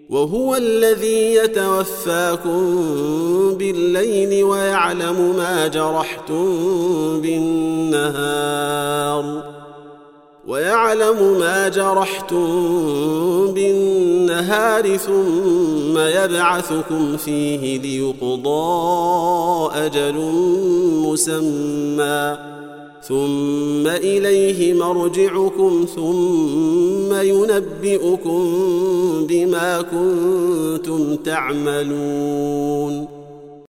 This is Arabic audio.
وهو الذي يتوفاكم بالليل ويعلم ما جرحتم بالنهار ثم يبعثكم فيه ليقضى أجل مسمى ثم إليه مرجعكم ثم ينبئكم بما كنتم تعملون